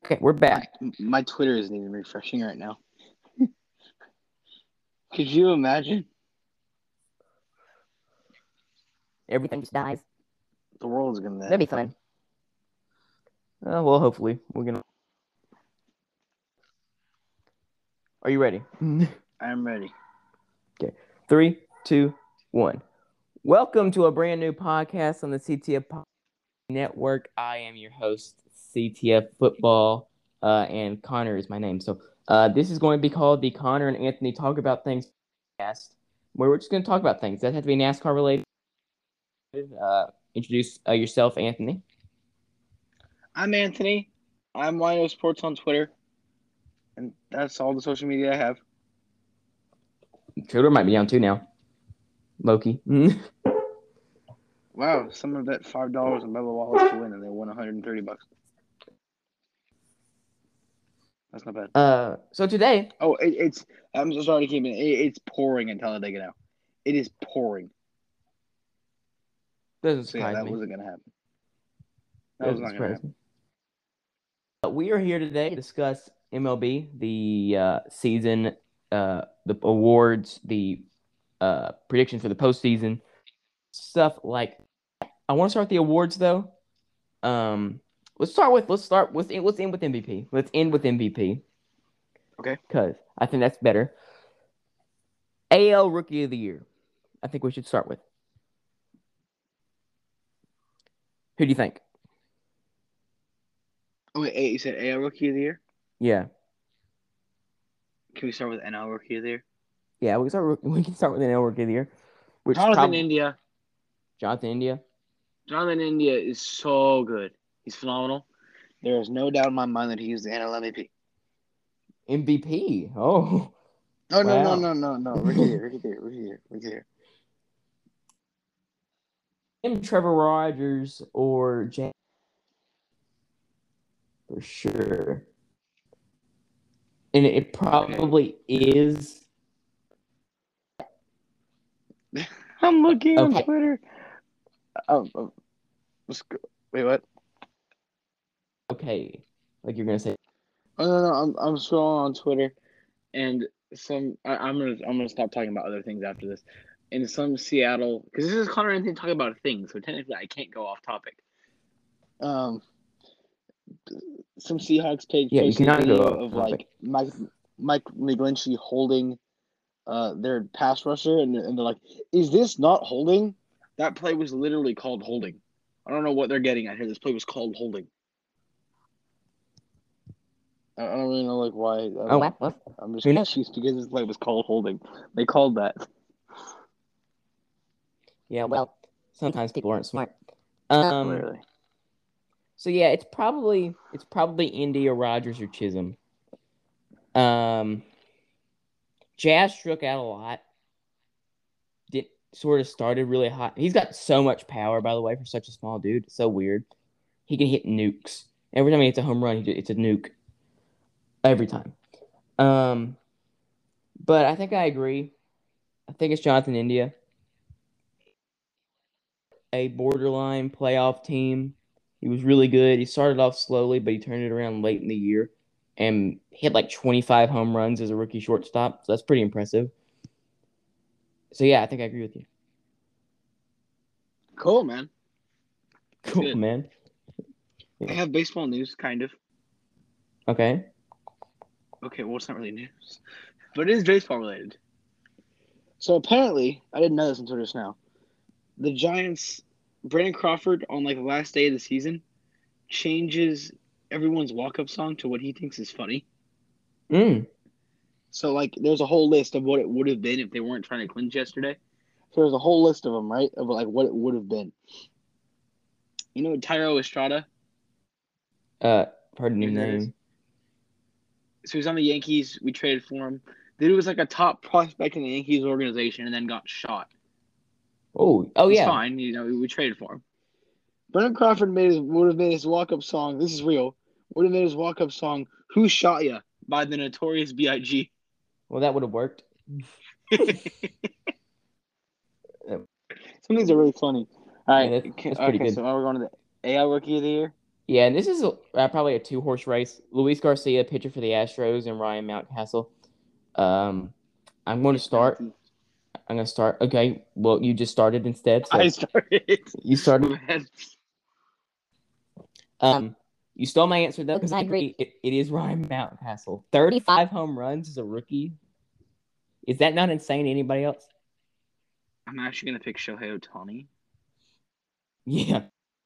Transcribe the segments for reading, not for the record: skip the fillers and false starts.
Okay, we're back. My Twitter isn't even refreshing right now. Could you imagine? Everything just dies. The world's gonna That'd be end. fun. Well, hopefully we're gonna. Are you ready? I'm ready. Okay, 3, 2, 1. Welcome to a brand new podcast on the CTF Network. I am your host, CTF Football, and Connor is my name. So, this is going to be called the Connor and Anthony Talk About Things podcast, where we're just going to talk about things. That has to be NASCAR related. Introduce yourself, Anthony. I'm Anthony. I'm Wino Sports on Twitter, and that's all the social media I have. Twitter might be down too now. Loki. Wow, someone bet $5 on Bubba Wallace to win, and they won $130. That's not bad. So today. Oh, it's. I'm so sorry to keep it. It's pouring in Talladega now. It is pouring. Doesn't So yeah, surprise that me. wasn't gonna happen. That was Doesn't not gonna surprise happen. me. We are here today to discuss MLB, the season, the awards, the predictions for the postseason, stuff like. I want to start with the awards though. Let's end with MVP. Let's end with MVP. Okay. Because I think that's better. AL Rookie of the Year. I think we should start with. Who do you think? Oh wait, you said AL Rookie of the Year? Yeah. Can we start with NL Rookie of the Year? Yeah, we can start with an AL Rookie of the Year. Jonathan India. Jonathan India. Jonathan India is so good. He's phenomenal. There is no doubt in my mind that he is the NL MVP. MVP. Oh. No, wow. no. Rookie here. Trevor Rogers or James for sure. And it probably is. I'm looking on Twitter. Wait, what? Okay, like you're gonna say. Oh no, I'm scrolling on Twitter, and I'm gonna stop talking about other things after this. In some Seattle, because this is Connor and Anthony talking about a thing, so technically I can't go off topic. Some Seahawks page posted a video of like Mike McGlinchey holding their pass rusher, and they're like, "Is this not holding?" That play was literally called holding. I don't know what they're getting at here. This play was called holding. I don't really know like why. I'm just confused because this play was called holding. They called that. Yeah, well, sometimes people aren't smart. Clearly. So yeah, it's probably Indy or Rogers or Chisholm. Jazz struck out a lot. Sort of started really hot. He's got so much power, by the way, for such a small dude. It's so weird. He can hit nukes. Every time he hits a home run, it's a nuke. Every time. But I think I agree. I think it's Jonathan India. A borderline playoff team. He was really good. He started off slowly, but he turned it around late in the year and hit like 25 home runs as a rookie shortstop. So that's pretty impressive. So yeah, I think I agree with you. Cool, man. Cool, man. I have baseball news, kind of. Okay. Okay, well, it's not really news, but it is baseball related. So apparently, I didn't know this until just now. The Giants, Brandon Crawford, on like the last day of the season, changes everyone's walk-up song to what he thinks is funny. So like, there's a whole list of what it would have been if they weren't trying to clinch yesterday. So there's a whole list of them, right? Of like what it would have been. You know Thairo Estrada? Pardon your name. So he's on the Yankees. We traded for him. The dude was like a top prospect in the Yankees organization and then got shot. Oh, He's yeah. fine. You know, we traded for him. Brandon Crawford would have made his walk-up song. This is real. Would have made his walk-up song "Who Shot Ya" by the Notorious B.I.G. Well, that would have worked. Some of these are really funny. All right, yeah, that's pretty good. So now we're going to the AL Rookie of the Year. Yeah, and this is probably a two-horse race. Luis Garcia, pitcher for the Astros, and Ryan Mountcastle. Um, I'm going to start. Mountie. I'm going to start. Okay, well, you just started instead, I so started. you started. My bad. You stole my answer though, because I agree. It is Ryan Mountcastle. 35 home runs as a rookie. Is that not insane to anybody else? I'm actually gonna pick Shohei Ohtani. Yeah.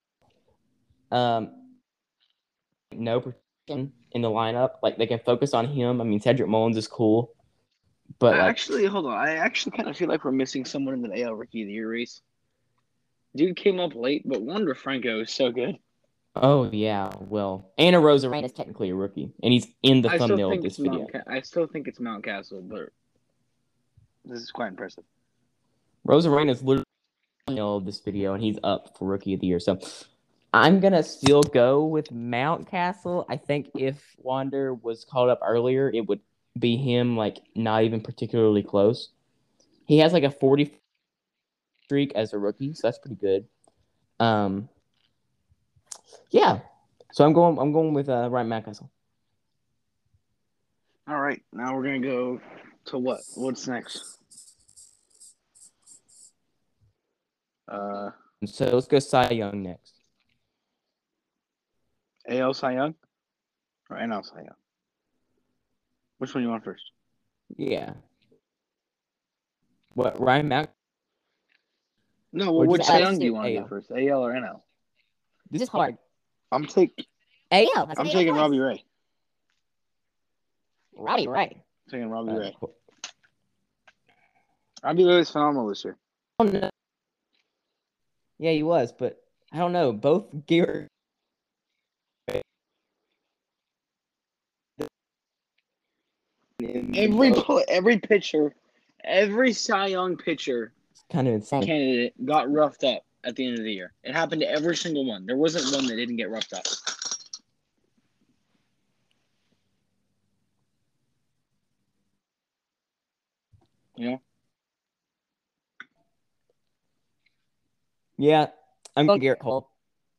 No protection in the lineup. Like they can focus on him. I mean, Cedric Mullins is cool, but Hold on. I actually kind of feel like we're missing someone in the AL Rookie of the Year race. Dude came up late, but Wander Franco is so good. oh yeah, well, Anna Rosarena is technically a rookie, and he's in the I still thumbnail of think this it's video. I still think it's Mountcastle, but this is quite impressive. Rosarena is literally the thumbnail of this video, and he's up for Rookie of the Year. So I'm gonna still go with Mountcastle. I think if Wander was called up earlier, it would be him. Like not even particularly close. He has like a 40 streak as a rookie, so that's pretty good. Yeah. So I'm going with Ryan Mountcastle. All right, now we're gonna go to what? What's next? So let's go Cy Young next. AL Cy Young or NL Cy Young? Which one you want first? Yeah. What Ryan Mount? No, well, which Cy Young do you want to AL. do first? AL or NL? This is hard. I'm taking AL. I'm taking Robbie Ray. Robbie Ray. I'm taking Robbie Ray. Cool. Robbie Ray was phenomenal this year. Oh, no. Yeah, he was, but I don't know. Both Garrett. Every pitcher, every Cy Young pitcher Kind of insane. candidate got roughed up at the end of the year. It happened to every single one. There wasn't one that didn't get roughed up. You know? Yeah, I'm going Garrett Cole.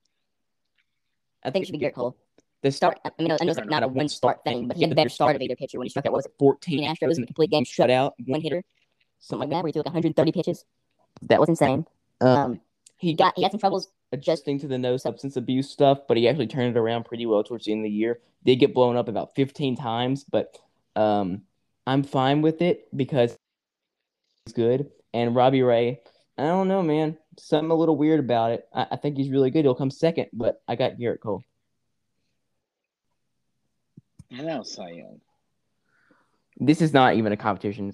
I think it should be Garrett Cole. The start, I mean, I know it's like not a one start thing, but he had the better start of either pitcher when he struck out, what was it, 14 Astros in a complete game shutout, one hitter, something like that, where he threw like 130 pitches. That was insane. He had some troubles adjusting to the no substance abuse stuff, but he actually turned it around pretty well towards the end of the year. Did get blown up about 15 times, but I'm fine with it because he's good. And Robbie Ray, I don't know, man. Something a little weird about it. I think he's really good. He'll come second, but I got Garrett Cole. And now Cy Young. This is not even a competition.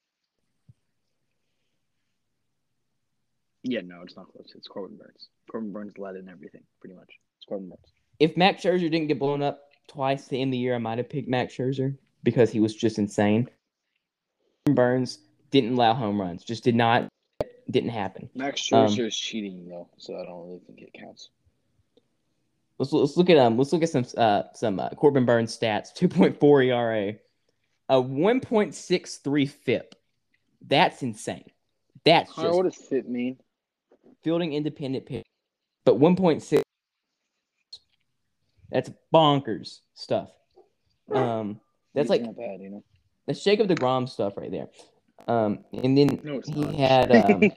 Yeah, no, it's not close. It's Corbin Burns. Corbin Burns led in everything, pretty much. It's Corbin Burns. If Max Scherzer didn't get blown up twice to end the year, I might have picked Max Scherzer because he was just insane. Burns didn't allow home runs. Just didn't happen. Max Scherzer is cheating though, so I don't really think it counts. Let's look at some Corbin Burns stats. 2.4 ERA, a 1.63 FIP. That's insane. That's just what does FIP mean? Fielding independent pitch, but 1.6. That's bonkers stuff. That's like not bad, you know. That's Jacob deGrom stuff right there. And then No, it's he not. had.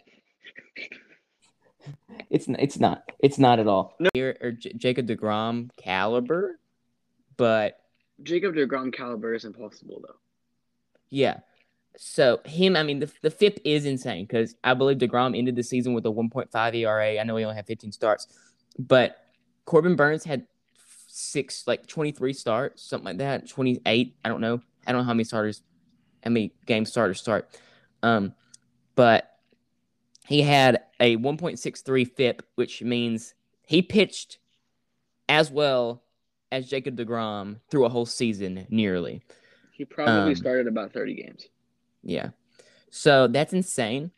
It's not at all. No. Or Jacob deGrom caliber, but Jacob deGrom caliber is impossible though. Yeah. So him, I mean, the FIP is insane because I believe deGrom ended the season with a 1.5 ERA. I know he only had 15 starts, but Corbin Burns had 23 starts, something like that, 28. I don't know how many games starters start. But he had a 1.63 FIP, which means he pitched as well as Jacob deGrom through a whole season, nearly. He probably started about 30 games. Yeah. So that's insane.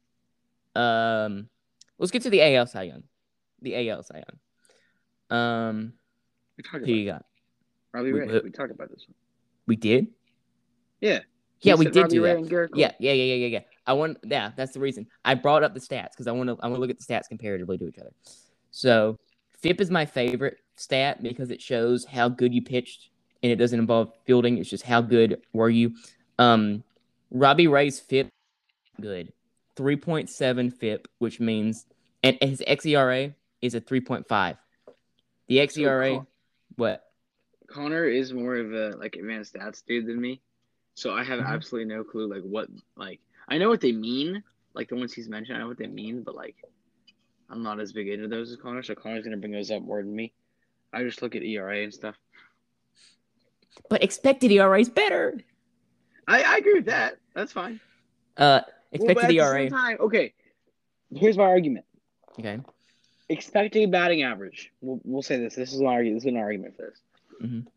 Let's get to the AL Cy Young. The AL Cy Young. Who you got? Robbie Ray. We talked about this one. We did? Yeah. Yeah, we did do that. Yeah. That's the reason. I brought up the stats because I want to look at the stats comparatively to each other. So FIP is my favorite. stat because it shows how good you pitched, and it doesn't involve fielding. It's just how good were you. Robbie Ray's FIP good, 3.7 FIP, which means and his xERA is a 3.5. The xERA, what? Connor is more of a advanced stats dude than me, so I have Mhm. absolutely no clue what I know what they mean, the ones he's mentioned. I know what they mean, but I'm not as big into those as Connor, so Connor's gonna bring those up more than me. I just look at ERA and stuff. But expected ERA is better. I agree with that. That's fine. Expected but at ERA. the same time, okay. Here's my argument. Okay. Expected batting average. We'll say this. This is an argument. This is an argument for this. Mm-hmm.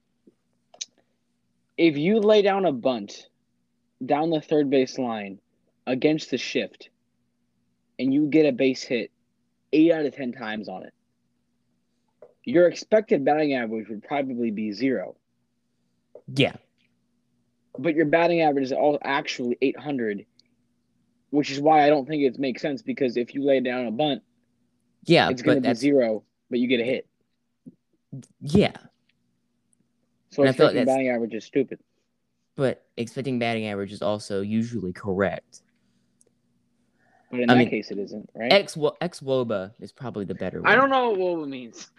If you lay down a bunt down the third base line against the shift, and you get a base hit 8 out of 10 times on it, your expected batting average would probably be 0. Yeah. But your batting average is all actually 800, which is why I don't think it makes sense, because if you lay down a bunt, it's going to be 0, but you get a hit. Yeah. So expecting batting average is stupid. But expecting batting average is also usually correct. But in that case, it isn't, right? XwOBA is probably the better one. I don't know what WOBA means.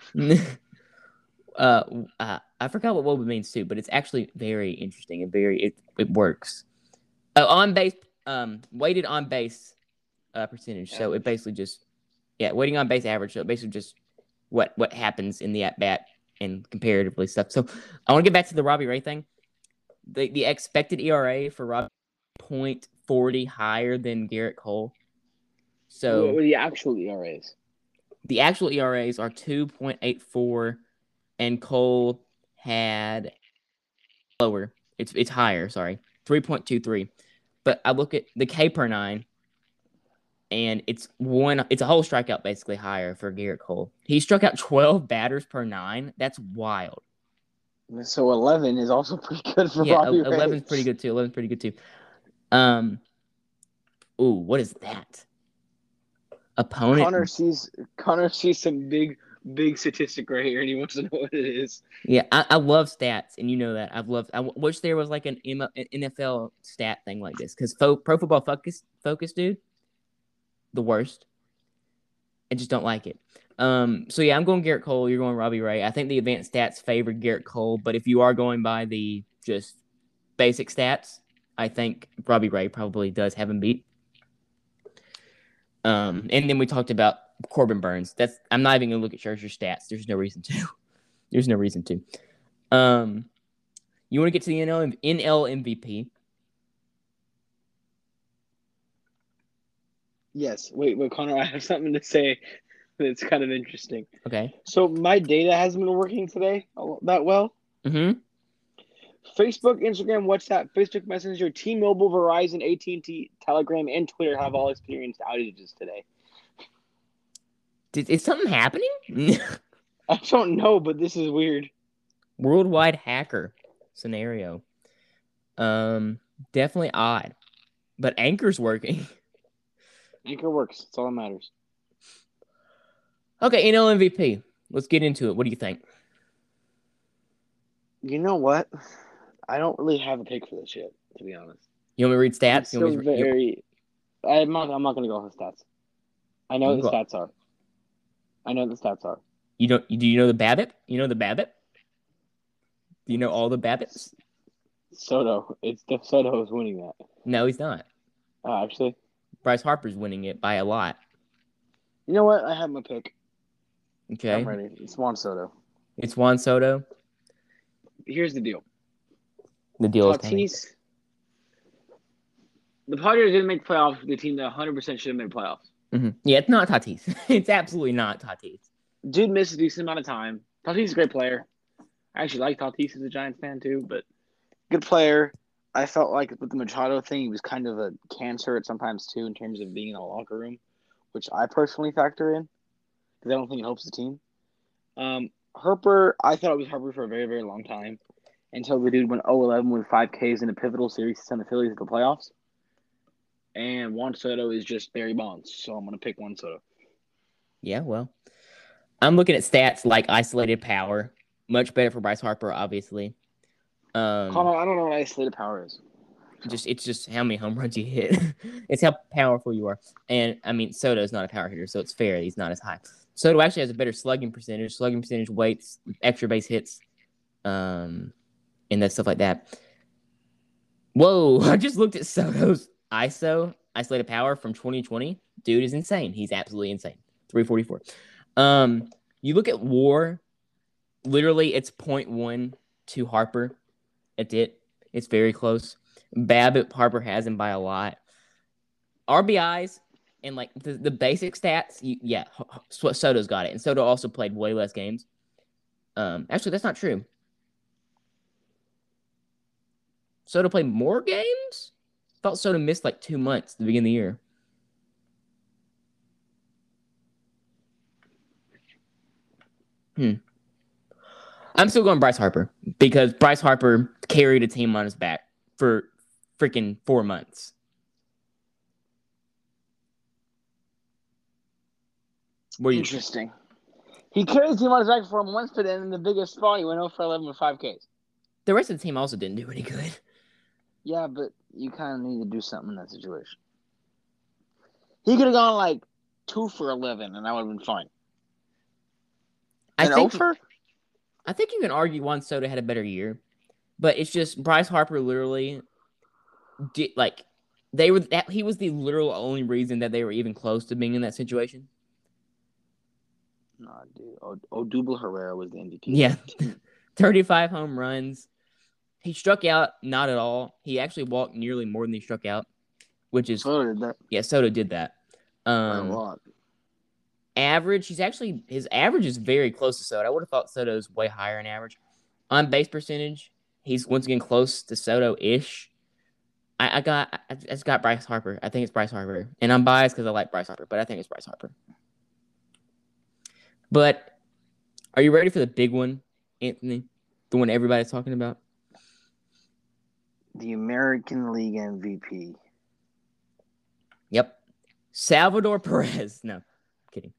I forgot what WOBA means too, but it's actually very interesting and it works. On base, weighted on base percentage. So it basically just weighting on base average. So it basically just what happens in the at bat and comparatively stuff. So I want to get back to the Robbie Ray thing. The expected ERA for Robbie 0.40 higher than Garrett Cole. So what were the actual ERAs? The actual ERAs are 2.84, and Cole had lower. It's higher. Sorry, 3.23. But I look at the K per 9, and it's a whole strikeout basically higher for Garrett Cole. He struck out 12 batters per 9. That's wild. So 11 is also pretty good for Robbie Ray. 11's pretty good too. Ooh, what is that? Opponent. Connor sees some big statistic right here, and he wants to know what it is. Yeah, I love stats, and you know that. I wish there was like an NFL stat thing like this, because Pro Football Focus, dude, the worst. I just don't like it. So yeah, I'm going Garrett Cole. You're going Robbie Ray. I think the advanced stats favor Garrett Cole, but if you are going by the just basic stats, I think Robbie Ray probably does have him beat. And then we talked about Corbin Burns. I'm not even gonna look at Scherzer's stats. There's no reason to. You want to get to the NL MVP? Yes. Wait, Connor, I have something to say that's kind of interesting. Okay. So my data hasn't been working today that well. Mm-hmm. Facebook, Instagram, WhatsApp, Facebook Messenger, T-Mobile, Verizon, AT&T, Telegram, and Twitter have all experienced outages today. Is something happening? I don't know, but this is weird. Worldwide hacker scenario. Definitely odd, but Anchor's working. Anchor works. That's all that matters. Okay, NL MVP. Let's get into it. What do you think? You know what? I don't really have a pick for this yet, to be honest. You want me to read stats? I'm not going to go off the stats. I know what the stats are. Do you know the BABIP? You know the BABIP? Do you know all the BABIPs? Soto. Soto is winning that. No, he's not. Oh, actually? Bryce Harper's winning it by a lot. You know what? I have my pick. Okay. I'm ready. It's Juan Soto. It's Juan Soto? Here's the deal. The deal Tatis. is the Padres didn't make the playoffs. The team that 100% should have made playoffs. Mm-hmm. Yeah, it's not Tatis. It's absolutely not Tatis. Dude missed a decent amount of time. Tatis is a great player. I actually like Tatis as a Giants fan too, but good player. I felt like with the Machado thing, he was kind of a cancer at sometimes too in terms of being in a locker room, which I personally factor in because I don't think it helps the team. Harper, I thought it was Harper for a very, very long time until the dude went 0-11 with 5 Ks in a pivotal series to send the Phillies to the playoffs. And Juan Soto is just Barry Bonds, so I'm going to pick Juan Soto. Yeah, well, I'm looking at stats like isolated power. Much better for Bryce Harper, obviously. Connor, I don't know what isolated power is. It's just how many home runs you hit. It's how powerful you are. And I mean, Soto is not a power hitter, so it's fair. He's not as high. Soto actually has a better slugging percentage, weights, extra base hits, and that stuff like that. Whoa! I just looked at Soto's isolated power from 2020. Dude is insane. He's absolutely insane. 344. You look at WAR. Literally, it's 0.1 to Harper. That's it. It's very close. BABIP Harper has him by a lot. RBIs and like the basic stats, Soto's got it. And Soto also played way less games. Actually, that's not true. Soto played more games? Thought Soto missed like 2 months at the beginning of the year. I'm still going Bryce Harper because Bryce Harper carried a team on his back for freaking 4 months. Interesting. He carried the team on his back for 4 months, but then in the biggest spot, he went 0 for 11 with 5 Ks. The rest of the team also didn't do any good. Yeah, but you kind of need to do something in that situation. He could have gone like 2 for 11, and that would have been fine. I think you can argue Juan Soto had a better year, but it's just Bryce Harper literally did like he was the literal only reason that they were even close to being in that situation. Nah, dude. Odubel Herrera was the MVP. Yeah. 35 home runs. He struck out not at all. He actually walked nearly more than he struck out, which is Soto did that. Yeah, Soto did that. A lot. Average, his average is very close to Soto. I would have thought Soto's way higher in average. On base percentage, he's once again close to Soto-ish. I just got Bryce Harper. I think it's Bryce Harper. And I'm biased because I like Bryce Harper, but I think it's Bryce Harper. But are you ready for the big one, Anthony? The one everybody's talking about? The American League MVP. Yep. Salvador Perez. No, I'm kidding.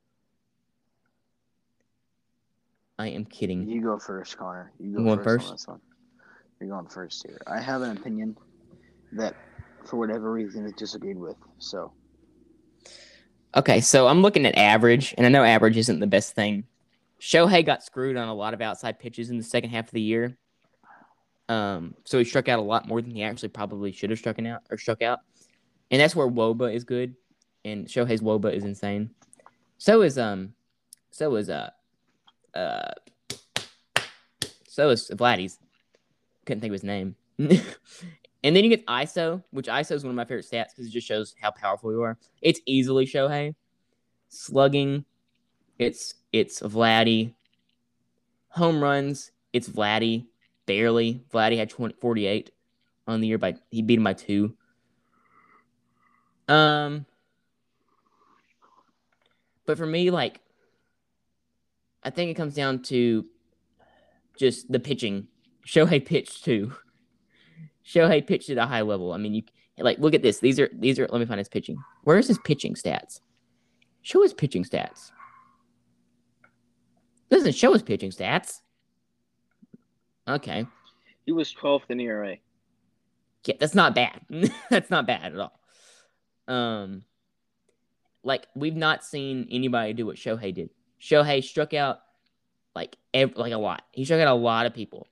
I am kidding. You go first, Connor. You go first on this one. You're going first here. I have an opinion that, for whatever reason, is disagreed with. So. Okay, so I'm looking at average, and I know average isn't the best thing. Shohei got screwed on a lot of outside pitches in the second half of the year. So he struck out a lot more than he actually probably should have struck out. And that's where WOBA is good. And Shohei's WOBA is insane. So is Vladdy's. Couldn't think of his name. And then you get ISO, which ISO is one of my favorite stats because it just shows how powerful you are. It's easily Shohei. Slugging, it's Vladdy. Home runs, it's Vladdy. Barely. Vladdy had 48 on the year. He beat him by 2. But for me, like, I think it comes down to just the pitching. Shohei pitched too. Shohei pitched at a high level. I mean, you like look at this. These are. Let me find his pitching. Where is his pitching stats? Show his pitching stats. Doesn't show his pitching stats. Okay. He was 12th in ERA. Yeah, that's not bad. That's not bad at all. Like we've not seen anybody do what Shohei did. Shohei struck out like a lot. He struck out a lot of people.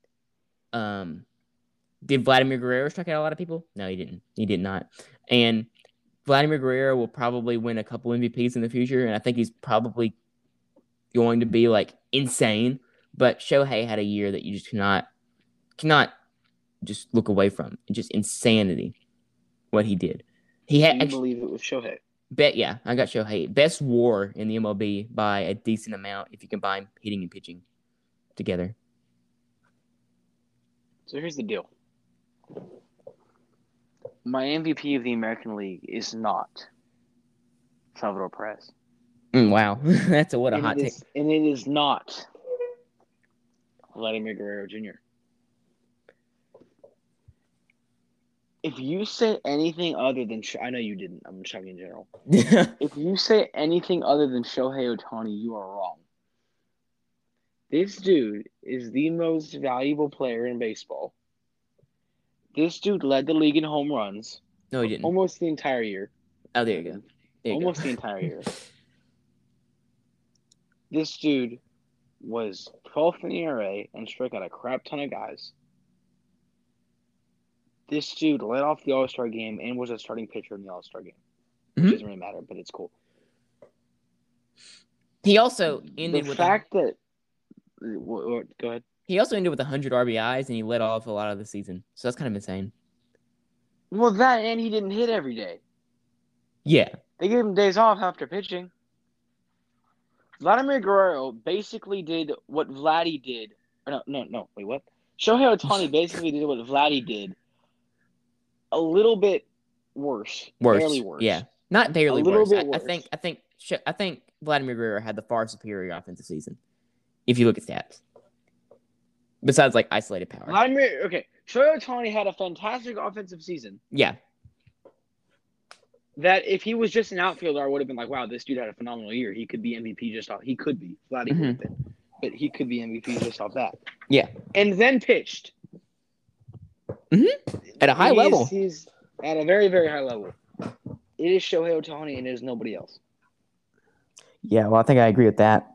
Did Vladimir Guerrero strike out a lot of people? No, he didn't. He did not. And Vladimir Guerrero will probably win a couple MVPs in the future, and I think he's probably going to be like insane. But Shohei had a year that you just cannot just look away from. It's just insanity what he did. He had. Do you believe it was Shohei? Yeah, I got Shohei. Best WAR in the MLB by a decent amount if you combine hitting and pitching together. So here's the deal. My MVP of the American League is not Salvador Perez. Wow. That's a hot take. And it is not Vladimir Guerrero Jr. If you say anything other than I know you didn't. I'm just talking in general. If you say anything other than Shohei Ohtani, you are wrong. This dude is the most valuable player in baseball. This dude led the league in home runs. No, he didn't. Almost the entire year. Oh, there you go. Almost the entire year. This dude was 12th in ERA and struck out a crap ton of guys. This dude led off the All-Star game and was a starting pitcher in the All-Star game. Which doesn't really matter, but it's cool. He also ended the with fact that. Go ahead. He also ended with 100 RBIs, and he led off a lot of the season. So that's kind of insane. Well, that and he didn't hit every day. Yeah. They gave him days off after pitching. Vladimir Guerrero basically did what Vladdy did. No. Wait, what? Shohei Ohtani basically did what Vladdy did. A little bit worse. Barely worse. Yeah. Not barely worse. I think Vladimir Guerrero had the far superior offensive season. If you look at stats. Besides, like, isolated power. Shohei Ohtani had a fantastic offensive season. Yeah. That if he was just an outfielder, I would have been like, wow, this dude had a phenomenal year. He could be MVP just off. He could be. Vladdy would have been. But he could be MVP just off that. Yeah. And then pitched. At a high level. He's at a very, very high level. It is Shohei Ohtani and it is nobody else. Yeah, well, I think I agree with that.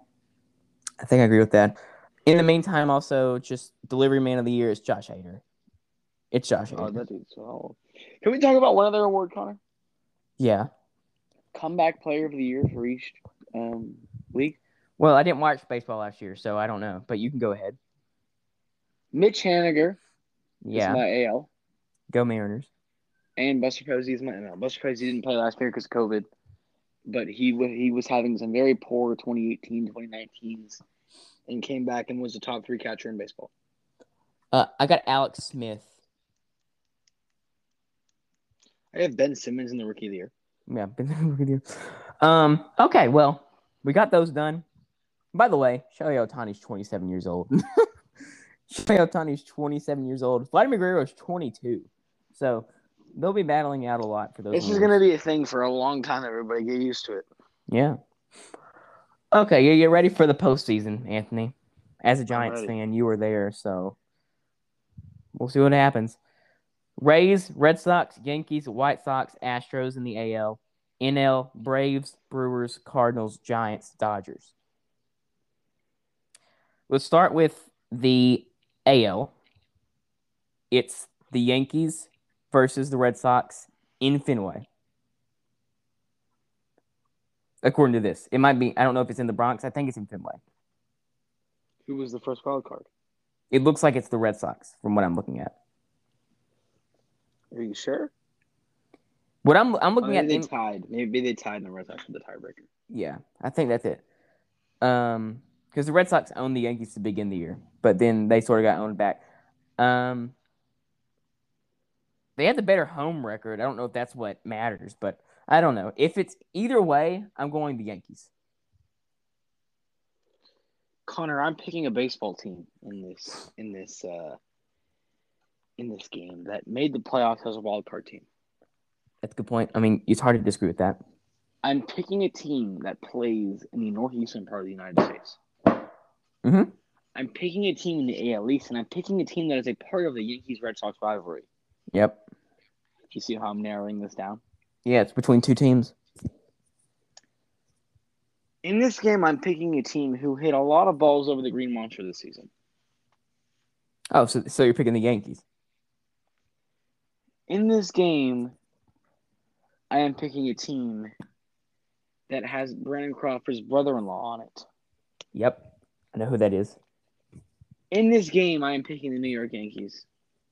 In the meantime, also, just delivery man of the year is Josh Hader. It's Josh Hader. Oh, that dude's so. Can we talk about one other award, Connor? Yeah. Comeback player of the year for each league? Well, I didn't watch baseball last year, so I don't know. But you can go ahead. Mitch Haniger is my AL. Go Mariners. And Buster Posey is my NL. Buster Posey didn't play last year because of COVID. But he was having some very poor 2018, 2019s. And came back and was the top 3 catcher in baseball. I got Alex Smith. I have Ben Simmons in the Rookie of the Year. Yeah, Ben Simmons in the Rookie of the Year. Okay, well, we got those done. By the way, Shohei Ohtani's 27 years old. Shohei Ohtani's 27 years old. Vladimir Guerrero is 22. So they'll be battling out a lot for those. This is going to be a thing for a long time. Everybody get used to it. Yeah. Okay, you're ready for the postseason, Anthony. As a Giants fan, you were there, so we'll see what happens. Rays, Red Sox, Yankees, White Sox, Astros in the AL. NL, Braves, Brewers, Cardinals, Giants, Dodgers. Let's start with the AL. It's the Yankees versus the Red Sox in Fenway. According to this. It might be, I don't know if it's in the Bronx. I think it's in Fenway. Who was the first wild card? It looks like it's the Red Sox from what I'm looking at. Are you sure? What I'm looking at. Maybe they tied. Maybe they tied and the Red Sox with the tiebreaker. Yeah, I think that's it. Because the Red Sox owned the Yankees to begin the year, but then they sort of got owned back. They had the better home record. I don't know if that's what matters, but I don't know. If it's either way, I'm going the Yankees. Connor, I'm picking a baseball team in this game that made the playoffs as a wild card team. That's a good point. I mean, it's hard to disagree with that. I'm picking a team that plays in the northeastern part of the United States. I'm picking a team in the AL East, and I'm picking a team that is a part of the Yankees-Red Sox rivalry. Yep. Do you see how I'm narrowing this down? Yeah, it's between two teams. In this game, I'm picking a team who hit a lot of balls over the Green Monster this season. Oh, so you're picking the Yankees. In this game, I am picking a team that has Brandon Crawford's brother-in-law on it. Yep. I know who that is. In this game, I am picking the New York Yankees.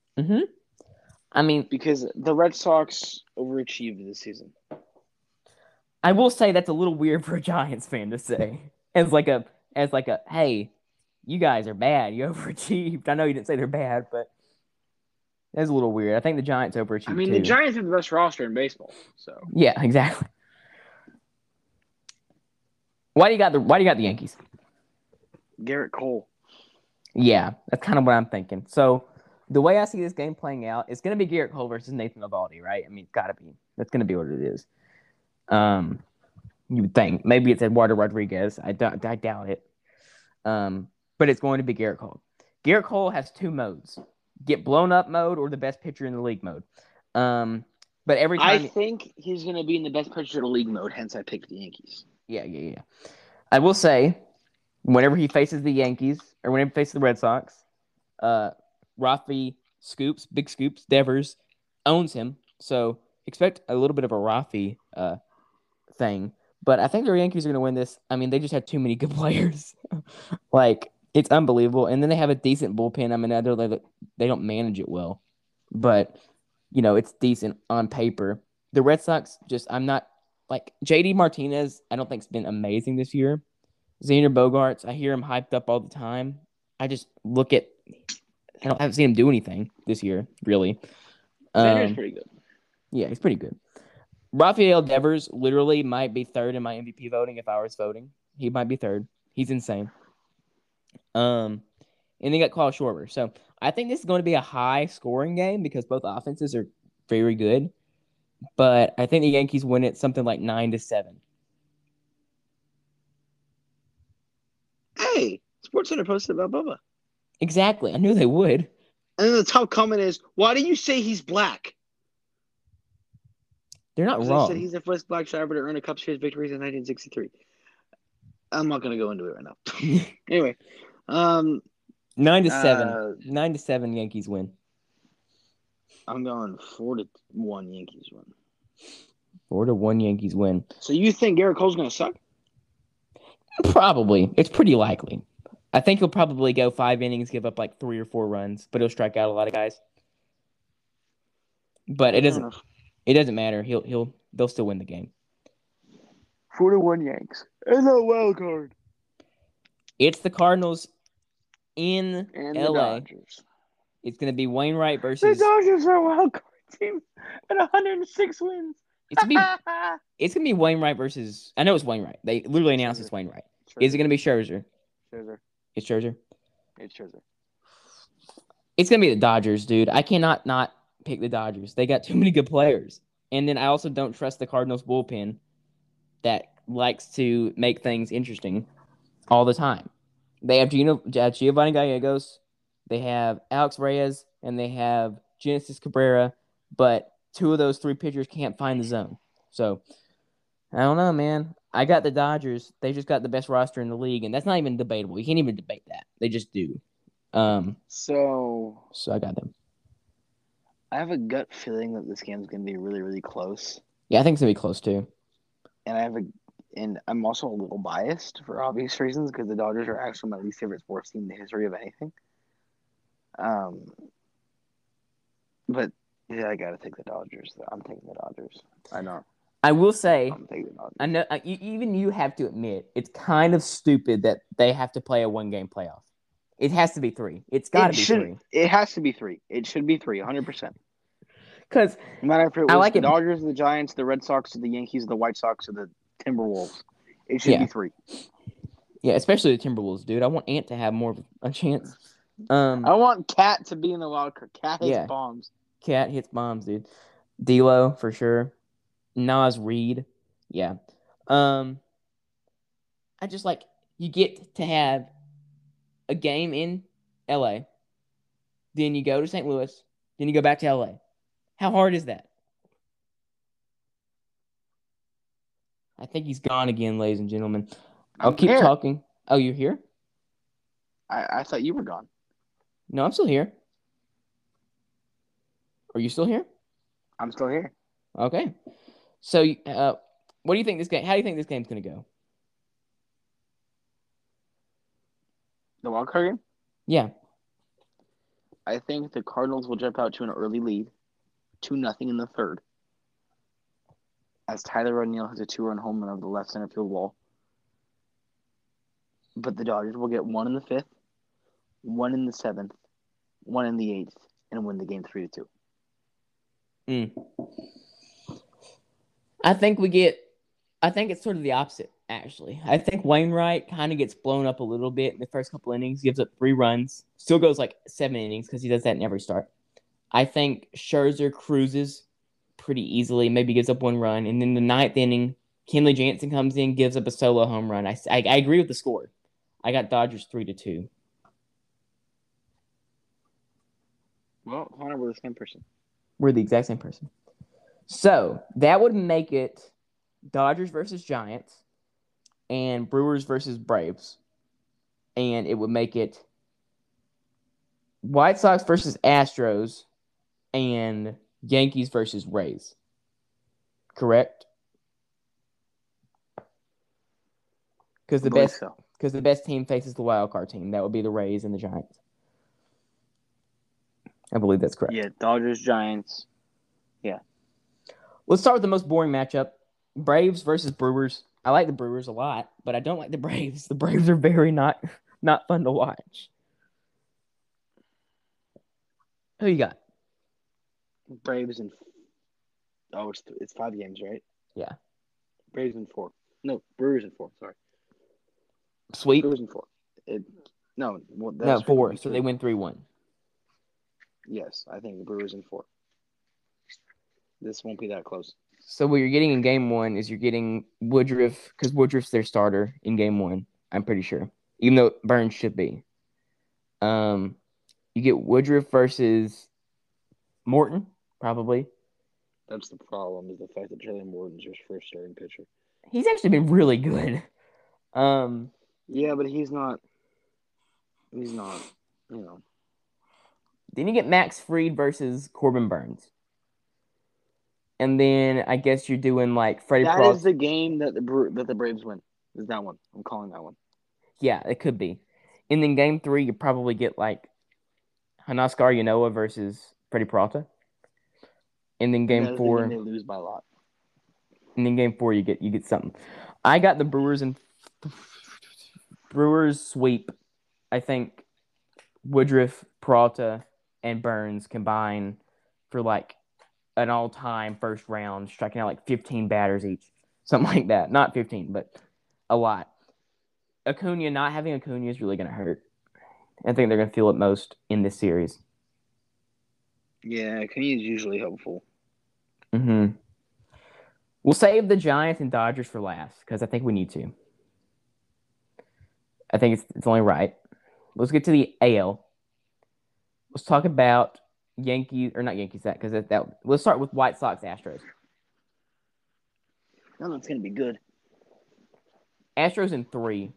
I mean, because the Red Sox overachieved this season. I will say that's a little weird for a Giants fan to say. As like a hey, you guys are bad. You overachieved. I know you didn't say they're bad, but that's a little weird. I think the Giants overachieved. I mean, the Giants have the best roster in baseball. So yeah, exactly. Why do you got the Yankees? Garrett Cole. Yeah, that's kind of what I'm thinking. So the way I see this game playing out, it's going to be Garrett Cole versus Nathan Eovaldi, right? I mean, it's got to be. That's going to be what it is. You would think. Maybe it's Eduardo Rodriguez. I doubt it. But it's going to be Garrett Cole. Garrett Cole has two modes: get blown up mode or the best pitcher in the league mode. But every time I think he's going to be in the best pitcher of the league mode. Hence, I picked the Yankees. Yeah. I will say, whenever he faces the Yankees or whenever he faces the Red Sox, Rafi Big Scoops, Devers owns him. So expect a little bit of a Rafi thing. But I think the Yankees are going to win this. I mean, they just have too many good players. Like, it's unbelievable. And then they have a decent bullpen. I mean, I know they don't manage it well. But, it's decent on paper. The Red Sox I'm not, like, JD Martinez, I don't think has been amazing this year. Xander Bogaerts, I hear him hyped up all the time. I just look at, I haven't seen him do anything this year, really. Xander's pretty good. Yeah, he's pretty good. Rafael Devers literally might be third in my MVP voting if I was voting. He might be third. He's insane. And they got Kyle Schwarber. So I think this is going to be a high scoring game because both offenses are very good. But I think the Yankees win it something like 9-7. Hey, SportsCenter posted about Bubba. Exactly. I knew they would. And then the top comment is, why do you say he's black? They're not They wrong. said he's the first black driver to earn a Cup Series victory in 1963. I'm not going to go into it right now. Anyway. 9-7. 9-7 Yankees win. I'm going 4-1 Yankees win. 4-1 Yankees win. So you think Garrett Cole's going to suck? Probably. It's pretty likely. I think he'll probably go 5 innings, give up like 3 or 4 runs, but he'll strike out a lot of guys. But it doesn't matter. They'll still win the game. 4-1 Yanks. And a wild card. It's the Cardinals in and LA. The Dodgers. It's going to be Wainwright versus. The Dodgers are a wild card team at 106 wins. It's gonna be Wainwright versus. I know it's Wainwright. They literally announced it's Wainwright. Scherzer. Is it gonna be Scherzer? It's Scherzer. It's gonna be the Dodgers, dude. I cannot not pick the Dodgers. They got too many good players, and then I also don't trust the Cardinals bullpen that likes to make things interesting all the time. They have Giovanni Gallegos, they have Alex Reyes, and they have Genesis Cabrera, but 2 of those 3 pitchers can't find the zone. So, I don't know, man. I got the Dodgers. They just got the best roster in the league, and that's not even debatable. You can't even debate that. They just do. So I got them. I have a gut feeling that this game's going to be really, really close. Yeah, I think it's going to be close, too. And I'm also a little biased for obvious reasons because the Dodgers are actually my least favorite sports team in the history of anything. But yeah, I gotta take the Dodgers. I'm taking the Dodgers. I know. I will say, I'm taking the Dodgers. I know even you have to admit it's kind of stupid that they have to play a 1-game playoff. It has to be 3. It's got to be 3. It has to be 3. It should be 3, 100%. Because no matter if it was the Dodgers, the Giants, the Red Sox, or the Yankees, the White Sox, or the Timberwolves, it should be 3. Yeah, especially the Timberwolves, dude. I want Ant to have more of a chance. I want Cat to be in the wild card. Cat hits bombs. Cat hits bombs, dude. D'Lo for sure. Nas Reed, yeah. I just you get to have a game in LA, then you go to St. Louis, then you go back to LA. How hard is that? I think he's gone again, ladies and gentlemen. I'll keep talking. Oh, you're here? I thought you were gone. No, I'm still here. Are you still here? I'm still here. Okay. So, what do you think this game? How do you think this game's gonna go? The wild card game? Yeah. I think the Cardinals will jump out to an early lead, 2-0 in the third, as Tyler O'Neill has a 2-run home run over the left center field wall. But the Dodgers will get 1 in the 5th, 1 in the 7th, 1 in the 8th, and win the game 3-2. I think it's sort of the opposite. actually. I think Wainwright kind of gets blown up a little bit in the first couple innings, gives up 3 runs, still goes like 7 innings because he does that in every start. I think Scherzer cruises pretty easily, maybe gives up 1 run, and then the 9th inning, Kenley Jansen comes in, gives up a solo home run. I agree with the score. I got Dodgers 3-2. Well, Hunter, we're the same person. We're the exact same person. So that would make it Dodgers versus Giants and Brewers versus Braves. And it would make it White Sox versus Astros and Yankees versus Rays. Correct? Because the best team faces the wild card team. That would be the Rays and the Giants. I believe that's correct. Yeah, Dodgers, Giants. Yeah. Let's start with the most boring matchup. Braves versus Brewers. I like the Brewers a lot, but I don't like the Braves. The Braves are very not fun to watch. Who you got? Braves and it's 5 games, right? Yeah. Braves in 4. No, Brewers in 4. Sorry. Sweep. Brewers in 4. No, 4. So they win 3-1. Yes, I think the Brewers in 4. This won't be that close. So what you're getting in game 1 is you're getting Woodruff, because Woodruff's their starter in game 1. I'm pretty sure, even though Burns should be. You get Woodruff versus Morton, probably. That's the problem, is the fact that Charlie Morton's your first starting pitcher. He's actually been really good. Yeah, but he's not. Then you get Max Fried versus Corbin Burns. And then I guess you're doing like Freddie That Peralta. is the game that the Braves win. Is that one? I'm calling that one. Yeah, it could be. And then game 3, you probably get like Huascar Ynoa versus Freddie Peralta. And then game 4, they lose by a lot. And then game 4, you get something. I got the Brewers sweep. I think Woodruff, Peralta, and Burns combine for like an all-time first round, striking out like 15 batters each, something like that. Not 15, but a lot. Not having Acuna is really going to hurt. I think they're going to feel it most in this series. Yeah, Acuna is usually helpful. Mm-hmm. We'll save the Giants and Dodgers for last because I think we need to. I think it's only right. Let's get to the AL. Let's talk about Yankees, or not Yankees, because that. Let's start with White Sox Astros. No, it's going to be good. Astros in 3.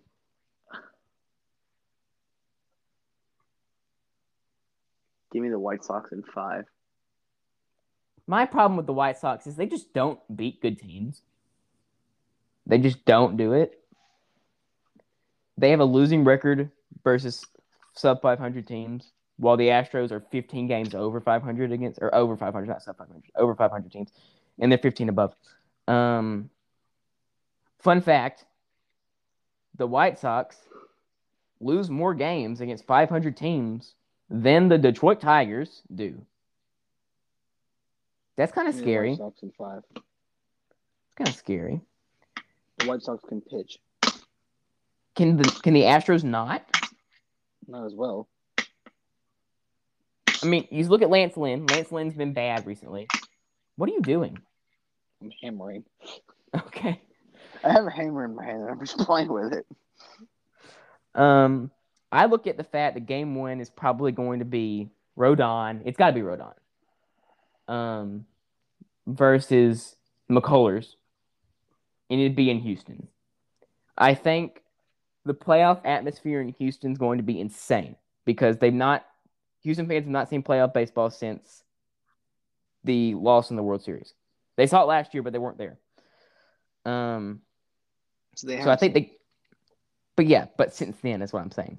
Give me the White Sox in 5. My problem with the White Sox is they just don't beat good teams. They just don't do it. They have a losing record versus sub 500 teams, while the Astros are 15 games over 500 over 500, not sub 500, over 500 teams, and they're 15 above. Fun fact, the White Sox lose more games against 500 teams than the Detroit Tigers do. That's kind of scary. White Sox in 5. It's kind of scary. The White Sox can pitch. Can the Astros not? Not as well. I mean, you look at Lance Lynn. Lance Lynn's been bad recently. What are you doing? I'm hammering. Okay. I have a hammer in my hand and I'm just playing with it. I look at the fact that game 1 is probably going to be Rodon. It's got to be Rodon. Versus McCullers. And it'd be in Houston. I think the playoff atmosphere in Houston is going to be insane because Houston fans have not seen playoff baseball since the loss in the World Series. They saw it last year, but they weren't there. So I think but since then, that's what I'm saying.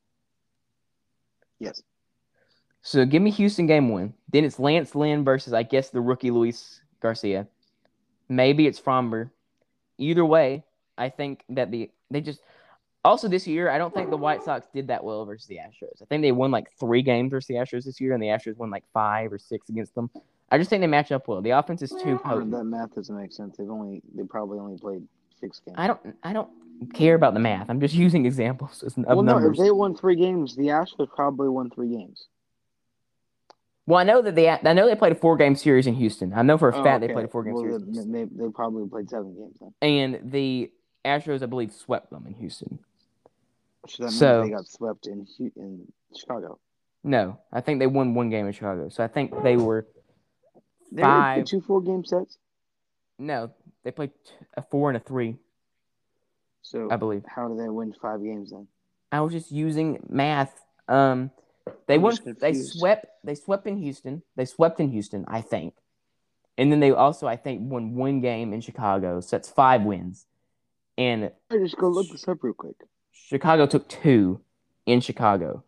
Yes. So give me Houston game 1. Then it's Lance Lynn versus, I guess, the rookie Luis Garcia. Maybe it's Fromber. Either way, I think that they just... Also this year, I don't think the White Sox did that well versus the Astros. I think they won like 3 games versus the Astros this year, and the Astros won like 5 or 6 against them. I just think they match up well. The offense is too potent. That math doesn't make sense. They probably only played 6 games. I don't care about the math. I'm just using examples of No, numbers. if they won 3 games, the Astros probably won 3 games. Well, I know they played a 4-game series in Houston. I know for a fact they played a 4-game series in Houston. They probably played 7 games then. And the Astros, I believe, swept them in Houston. So that means they got swept in Chicago. No, I think they won 1 game in Chicago. So I think they were They 5. played 2 4-game sets? No, they played a 4 and a 3. So I believe. How did they win 5 games then? I was just using math. They swept in Houston. They swept in Houston, I think. And then they also, I think, won 1 game in Chicago. So that's 5 wins. And I just go look this up real quick. Chicago took 2 in Chicago.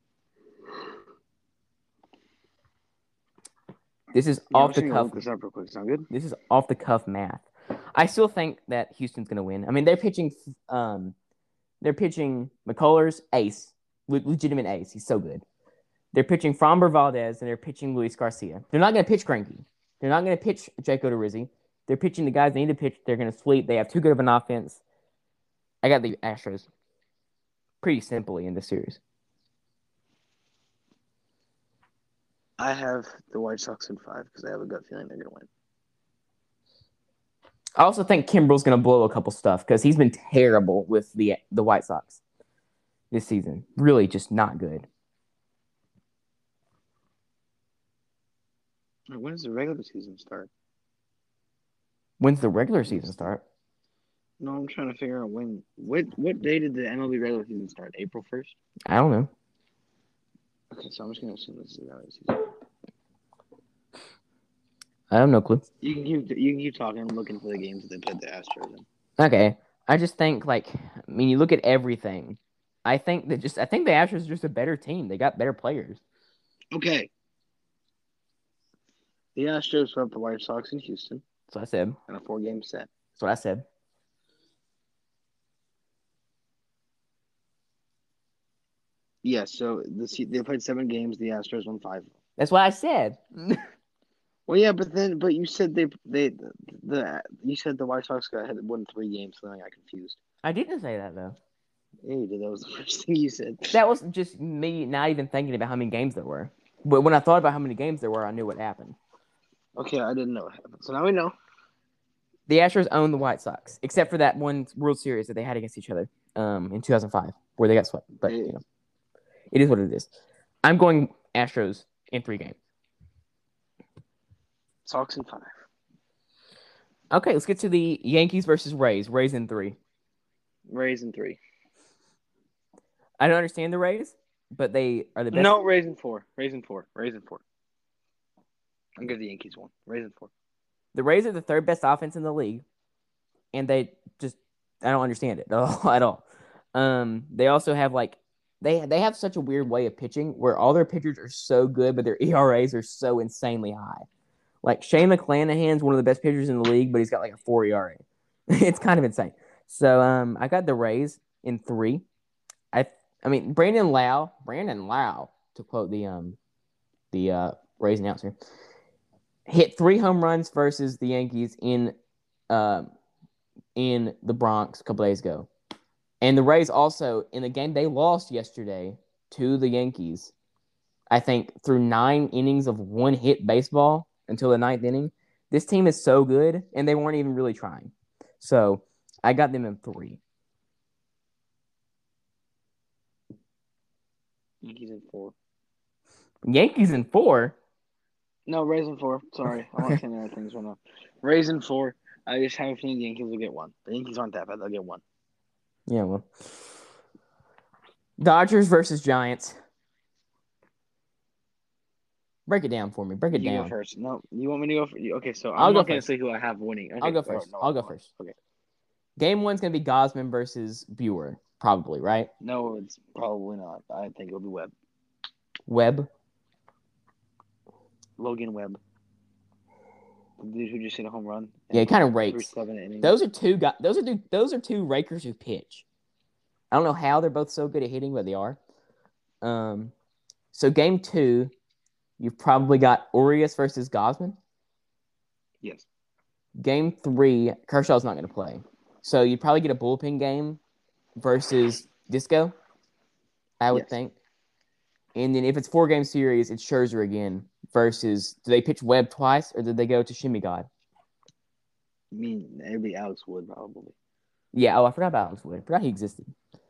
This is off the cuff. Look this up real quick. Sound good? This is off the cuff math. I still think that Houston's going to win. I mean, they're pitching McCullers, ace, legitimate ace. He's so good. They're pitching Framber Valdez and they're pitching Luis Garcia. They're not going to pitch Greinke. They're not going to pitch Jake Odorizzi. They're pitching the guys they need to pitch. They're going to sweep. They have too good of an offense. I got the Astros pretty simply in this series. I have the White Sox in 5 because I have a gut feeling they're going to win. I also think Kimbrel's going to blow a couple stuff because he's been terrible with the White Sox this season. Really just not good. When does the regular season start? When's the regular season start? No, I'm trying to figure out when. What day did the MLB regular season start? April 1st? I don't know. Okay, so I'm just going to assume this is the regular season. I have no clue. You can keep talking. I'm looking for the games that they played the Astros in. Okay. I just think, you look at everything. I think the Astros are just a better team. They got better players. Okay. The Astros swept the White Sox in Houston. That's what I said. In a 4-game set. That's what I said. Yeah, so they played 7 games. The Astros won 5. That's what I said. Well, yeah, but you said you said the White Sox had won 3 games, so then I got confused. I didn't say that though. Yeah, you did. That was the first thing you said. That was just me not even thinking about how many games there were. But when I thought about how many games there were, I knew what happened. Okay, I didn't know what happened. So now we know. The Astros own the White Sox, except for that one World Series that they had against each other in 2005, where they got swept. But it is what it is. I'm going Astros in 3 games. Sox in 5. Okay, let's get to the Yankees versus Rays. Rays in 3. Rays in 3. I don't understand the Rays, but they are the best. No, Rays in 4. Rays in 4. Rays in 4. I'll give the Yankees 1. Rays in 4. The Rays are the 3rd best offense in the league, and I don't understand it at all. They also have they have such a weird way of pitching where all their pitchers are so good, but their ERAs are so insanely high. Like Shane McClanahan's one of the best pitchers in the league, but he's got a 4 ERA. It's kind of insane. So I got the Rays in 3. I mean Brandon Lau, to quote the Rays announcer, hit 3 home runs versus the Yankees in the Bronx a couple days ago. And the Rays also, in the game they lost yesterday to the Yankees, I think through 9 innings of 1-hit baseball until the 9th inning. This team is so good, and they weren't even really trying. So I got them in 3. Yankees in 4. Yankees in 4? No, Rays in 4. Sorry. I want to say the other things right now. Rays in 4. I just have a feeling the Yankees will get 1. The Yankees aren't that bad. They'll get 1. Yeah, well. Dodgers versus Giants. Break it down for me. Break it down. You go first. No, you want me to go first? Okay, so I'll I'm go not going to first. say who I have winning. Okay, I'll go first. No, I'll go first. Okay. Game 1's going to be Gausman versus Buehler, probably, right? No, it's probably not. I think it'll be Webb. Webb? Logan Webb. The dude who just hit a home run. Yeah, he kind of rakes. Those are two guys. Those are 2 rakers who pitch. I don't know how they're both so good at hitting, but they are. So game 2, you've probably got Urias versus Gausman. Yes. Game 3, Kershaw's not going to play. So you'd probably get a bullpen game versus Disco, I would Yes. think. And then if it's 4-game series, it's Scherzer again versus. Do they pitch Webb twice or did they go to Shimmy God? I mean, it'd be Alex Wood probably. Yeah. Oh, I forgot about Alex Wood. I forgot he existed.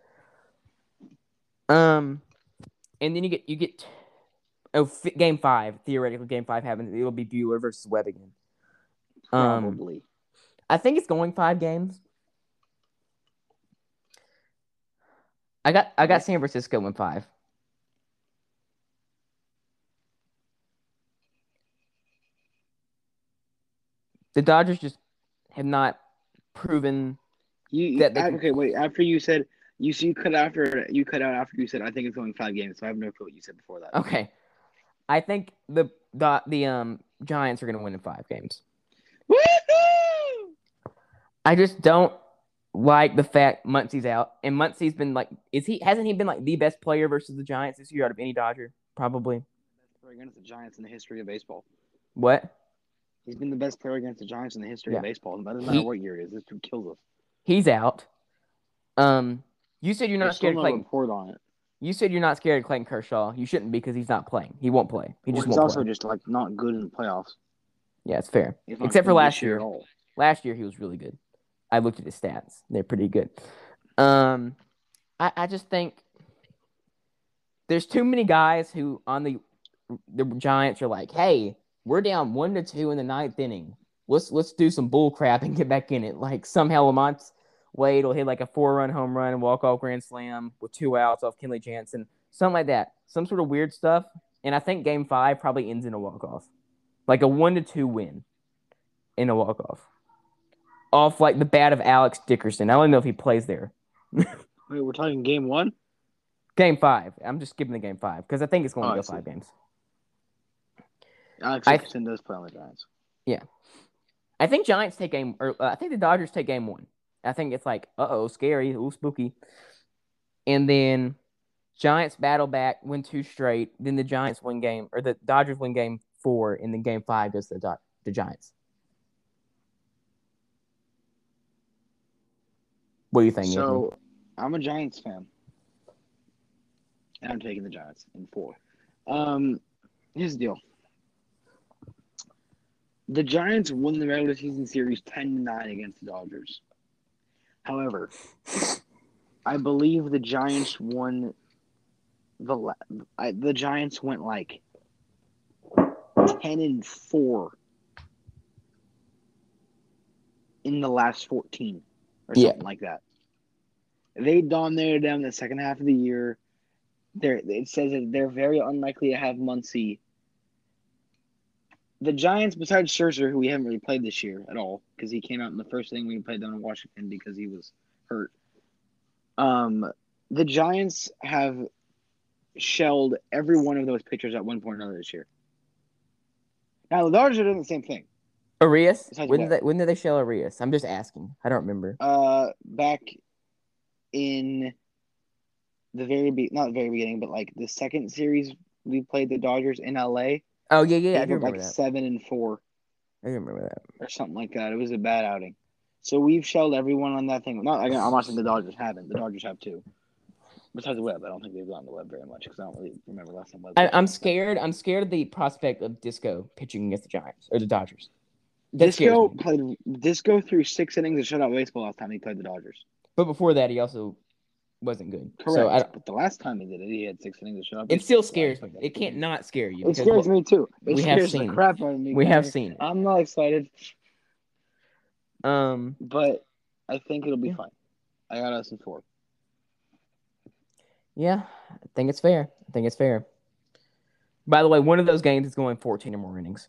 And then you get game 5. Theoretically, game 5 happens. It'll be Bueller versus Webb again. Probably. I think it's going 5 games. I got San Francisco in 5. The Dodgers just have not proven that they can. Okay, wait. After you said you cut out after you said I think it's going 5 games. So I have no clue what you said before that. Okay, I think the Giants are going to win in 5 games. Woohoo! I just don't like the fact Muncie's out, and Muncie's been like, hasn't he been like the best player versus the Giants this year out of any Dodger? Probably. Best player against the Giants in the history of baseball. What? He's been the best player against the Giants in the history of baseball. It doesn't matter what year it is. This dude kills us. He's out. You said you're not scared of Clayton. Report on it. You said you're not scared of Clayton Kershaw. You shouldn't be because he's not playing. He won't play. He just won't play. He's also just like not good in the playoffs. Yeah, it's fair. Except for last year. Last year he was really good. I looked at his stats. They're pretty good. I just think there's too many guys who on the Giants are like, hey, we're down 1-2 in the 9th inning. Let's do some bull crap and get back in it. Like somehow Lamont Wade will hit like a 4-run home run and walk-off grand slam with 2 outs off Kenley Jansen. Something like that. Some sort of weird stuff. And I think game 5 probably ends in a walk-off. Like a 1-2 win in a walk-off. Off like the bat of Alex Dickerson. I don't know if he plays there. Wait, we're talking game 1? Game 5. I'm just skipping the game 5 because I think it's going to go 5 games. Alex Dickerson does play on the Giants. Yeah. I think Giants take game, or I think the Dodgers take game 1. I think it's like, scary, spooky. And then Giants battle back, win 2 straight. Then the Giants win game, or the Dodgers win game 4, and then game 5 goes to the Giants. What do you think? So, Anthony? I'm a Giants fan, and I'm taking the Giants in 4. Here's the deal. The Giants won the regular season series 10-9 against the Dodgers. However, I believe the Giants won the Giants went like 10-4 in the last 14 or something like that. They dominated them the second half of the year. It says that they're very unlikely to have Muncy. The Giants, besides Scherzer, who we haven't really played this year at all, because he came out in the first inning when we played down in Washington because he was hurt. The Giants have shelled every one of those pitchers at one point or another this year. Now, the Dodgers are doing the same thing. Arias? When did they shell Arias? I'm just asking. I don't remember. Back in the not the very beginning, but like the second series we played the Dodgers in LA. Oh yeah, I do remember like that. 7-4. I remember that. Or something like that. It was a bad outing. So we've shelled everyone on that thing. I'm not saying the Dodgers haven't. The Dodgers have too. Besides Webb, I don't think they've gotten to Webb very much because I don't really remember last time Webb. I'm scared. I'm scared of the prospect of Disco pitching against the Giants or the Dodgers. Disco threw 6 innings of shutout baseball last time he played the Dodgers. But before that, he also wasn't good. Correct. But the last time he did it, he had 6 innings of shutout baseball. It still scares me. It can't not scare you. It scares me too. We have seen the crap out of me. We have seen it. I'm not excited. But I think it'll be fine. I got us in 4. Yeah, I think it's fair. By the way, one of those games is going 14 or more innings.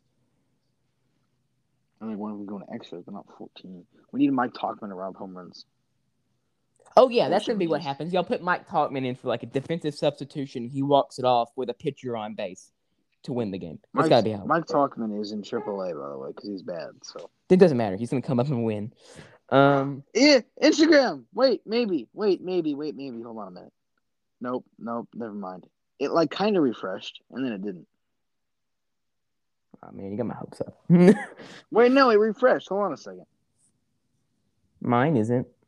I think one of them going to extras, but not 14. We need Mike Tauchman to rob home runs. Oh, yeah, that's going to be what happens. Y'all put Mike Tauchman in for like a defensive substitution. He walks it off with a pitcher on base to win the game. That's got to be how. Mike Tauchman is in AAA, by the way, because he's bad. So it doesn't matter. He's going to come up and win. Instagram. Wait, maybe. Hold on a minute. Nope, never mind. It like kind of refreshed, and then it didn't. Oh, man, you got my hopes up. Wait, no, it refreshed. Hold on a second. Mine isn't.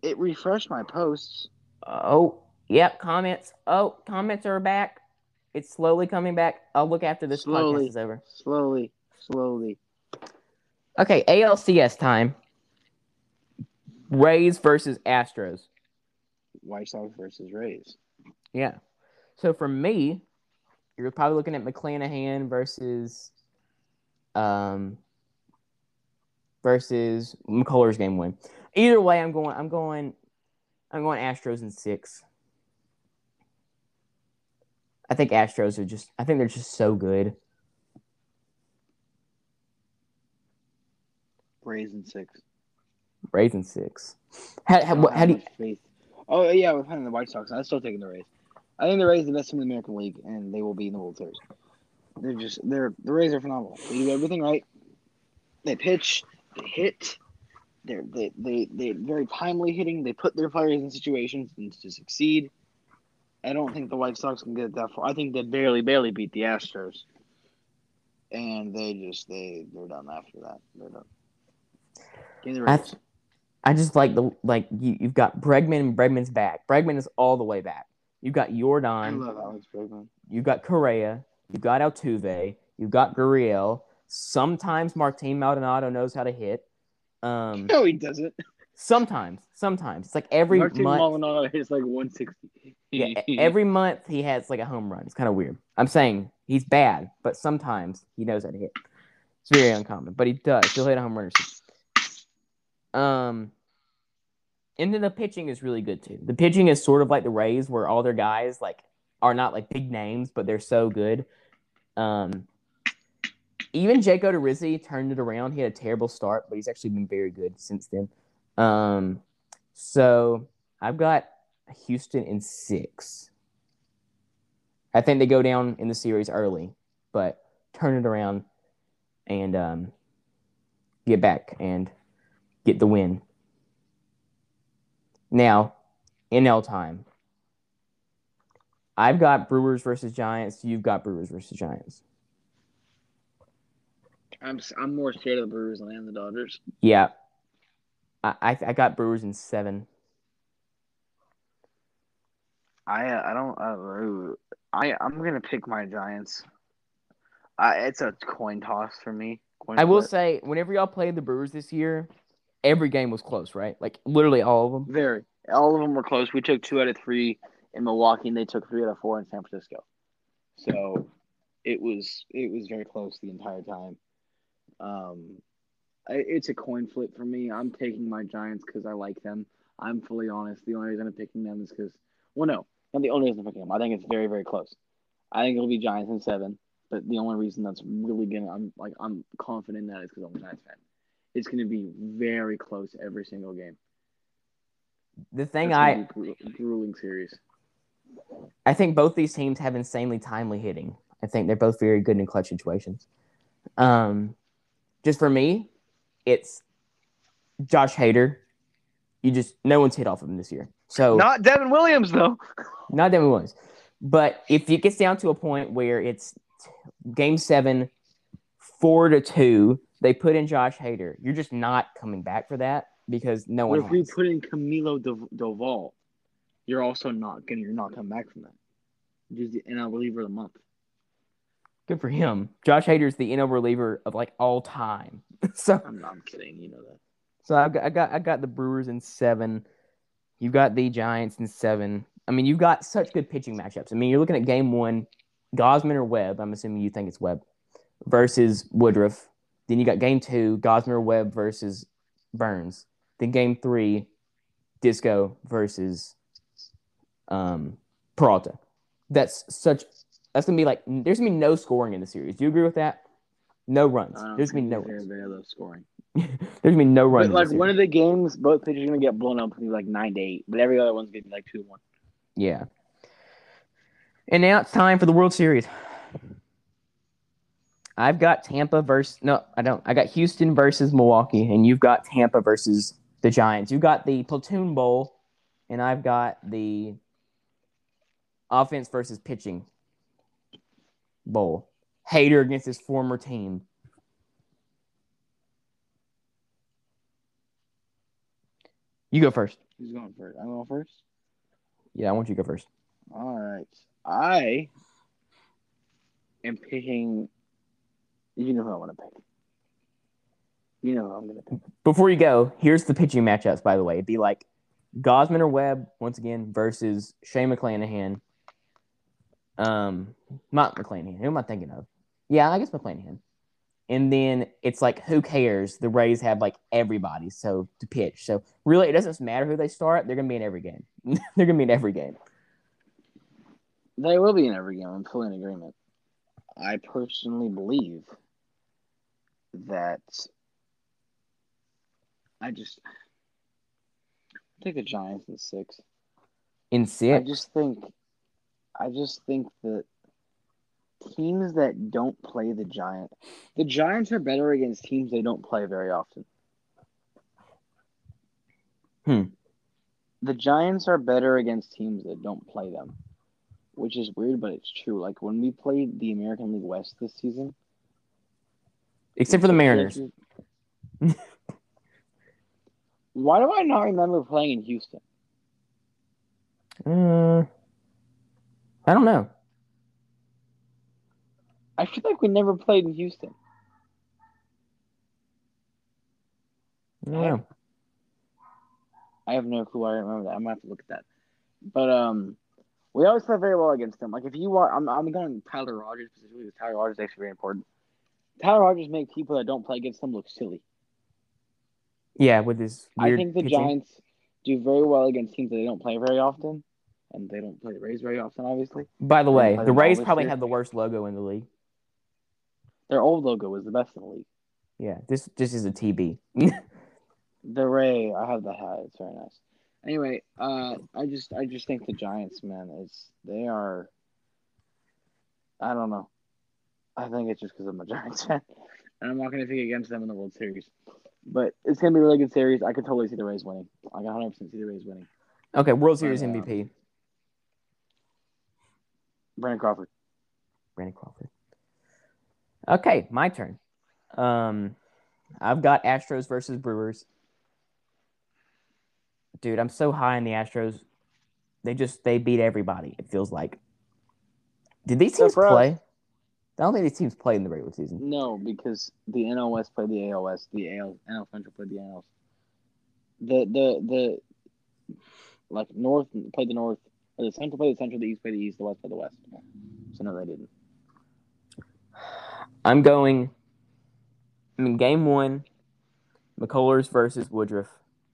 It refreshed my posts. Oh, yep, comments. Oh, comments are back. It's slowly coming back. I'll look after this podcast is over. Slowly. Okay, ALCS time. Rays versus Astros. White Sox versus Rays. Yeah. So for me, you're probably looking at McClanahan versus McCullers game win. Either way, I'm going Astros in 6. I think Astros I think they're just so good. Rays in 6. Rays in 6. How do you, faith? Oh yeah, we're playing the White Sox. I'm still taking the Rays. I think the Rays are the best team in the American League, and they will be in the World Series. The Rays are phenomenal. They do everything right. They pitch, they hit. They're very timely hitting. They put their players in situations to succeed. I don't think the White Sox can get that far. I think they barely beat the Astros, and they're done after that. They're done. Give the Rays. I just you've got Bregman, and Bregman's back. Bregman is all the way back. You've got Jordan. I love Alex Bregman. You've got Correa. You've got Altuve. You've got Gurriel. Sometimes Martin Maldonado knows how to hit. No, he doesn't. Sometimes it's like every Martin month. Maldonado hits like 160. Yeah, every month he has like a home run. It's kind of weird. I'm saying he's bad, but sometimes he knows how to hit. It's very uncommon, but he does. He'll hit a home run or something. And then the pitching is really good too. The pitching is sort of like the Rays, where all their guys are not like big names, but they're so good. Even Jake Odorizzi turned it around. He had a terrible start, but he's actually been very good since then. So I've got Houston in 6. I think they go down in the series early, but turn it around and get back and get the win. Now, NL time. I've got Brewers versus Giants. You've got Brewers versus Giants. I'm more scared of the Brewers than I am the Dodgers. Yeah. I got Brewers in 7. I'm gonna pick my Giants. It's a coin toss for me. I will say, whenever y'all played the Brewers this year, every game was close, right? Like literally all of them. Very. All of them were close. We took 2 out of 3 in Milwaukee, and they took 3 out of 4 in San Francisco. So it was very close the entire time. It's a coin flip for me. I'm taking my Giants because I like them. I'm fully honest. The only reason I'm picking them is because, well, no, not the only reason I'm picking them. I think it's very, very close. I think it'll be Giants in 7. But the only reason that's really I'm confident in that is because I'm a Giants fan. It's gonna be very close every single game. The thing grueling series. I think both these teams have insanely timely hitting. I think they're both very good in clutch situations. Just for me, it's Josh Hader. No one's hit off of him this year. So not Devin Williams though. Not Devin Williams. But if it gets down to a point where it's Game 7, 4-2, they put in Josh Hader, you're just not coming back for that because no one. If we put in Camilo Doval, you're also not coming back from that. Just the NL reliever of the month. Good for him. Josh Hader's the NL reliever of all time. So I'm kidding, you know that. So I got the Brewers in 7. You've got the Giants in 7. I mean, you've got such good pitching matchups. I mean, you're looking at Game 1, Gausman or Webb. I'm assuming you think it's Webb versus Woodruff. Then you got Game 2, Gausman or Webb versus Burns. Then Game 3, Disco versus Peralta. That's gonna be there's gonna be no scoring in the series. Do you agree with that? No runs. There's gonna be no runs. Very scoring. There's gonna be no runs. But one of the games, both pitchers are gonna get blown up. It's gonna be 9-8, but every other one's gonna be 2-1. Yeah. And now it's time for the World Series. I've got Tampa versus no, I don't. I got Houston versus Milwaukee, and you've got Tampa versus the Giants. You've got the Platoon Bowl, and I've got the offense versus pitching bowl. Hader against his former team. You go first. Who's going first? I'm going first. Yeah, I want you to go first. All right. I am picking. You know who I want to pick. You know who I'm going to pick. Before you go, here's the pitching matchups, by the way. It'd be like Gosman or Webb, once again, versus Shane McClanahan. Not McClanahan. Who am I thinking of? Yeah, I guess McClanahan. And then it's like, who cares? The Rays have like everybody to pitch. So really, it doesn't matter who they start. They're going to be in every game. They're going to be in every game. They will be in every game. I'm fully in agreement. I personally believe that I take the Giants in 6. In 6? I just think that teams that don't play the Giants are better against teams they don't play very often. The Giants are better against teams that don't play them, which is weird, but it's true. Like when we played the American League West this season, except for the Mariners. Why do I not remember playing in Houston? I don't know. I feel like we never played in Houston. I don't know. I have no clue. I remember that. I'm gonna have to look at that. But we always play very well against them. Like if you are, I'm going Tyler Rogers specifically because Tyler Rogers is actually very important. Tyler Rogers makes people that don't play against them look silly. Yeah, with his weird I think the pitching. Giants do very well against teams that they don't play very often, and they don't play the Rays very often, obviously. By the way, the Rays probably have the worst logo in the league. Their old logo is the best in the league. Yeah, this is a TB. The Ray, I have the hat. It's very nice. Anyway, I just think the Giants, man, they are. I don't know. I think it's just because I'm a Giants fan, and I'm not going to pick against them in the World Series. But it's going to be a really good series. I could totally see the Rays winning. I can 100% see the Rays winning. Okay, World Series MVP. Brandon Crawford. Okay, my turn. I've got Astros versus Brewers. Dude, I'm so high on the Astros. They beat everybody, it feels like. Did these teams play? I don't think these teams played in the regular season. No, because the NL West played the AL West, the NL Central played the NLs. The like North played the North, or the Central played the Central, the East played the East, the West played the West. So no, they didn't. I'm going. Game 1, McCullers versus Woodruff.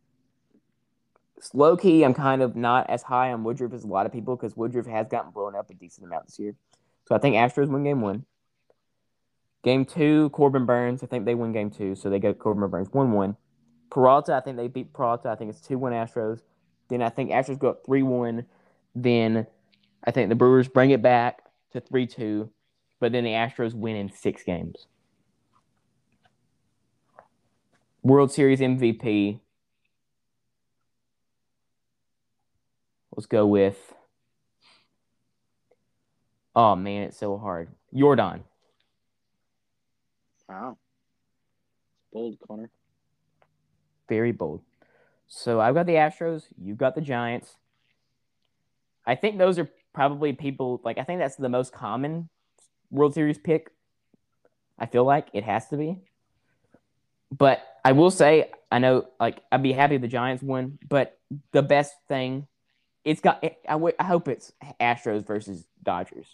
Low key, I'm kind of not as high on Woodruff as a lot of people because Woodruff has gotten blown up a decent amount this year. So I think Astros win game 1. Game 2, Corbin Burns. I think they win game 2, so they go Corbin Burns 1-1. Peralta, I think they beat Peralta. I think it's 2-1 Astros. Then I think Astros go up 3-1. Then I think the Brewers bring it back to 3-2, but then the Astros win in 6 games. World Series MVP. Let's go with. Oh man, it's so hard. Jordan. Wow. Bold, Connor. Very bold. So I've got the Astros. You've got the Giants. I think those are probably people. I think that's the most common World Series pick. I feel like it has to be. But I will say, I know, I'd be happy if the Giants won. But the best thing, I hope it's Astros versus Dodgers.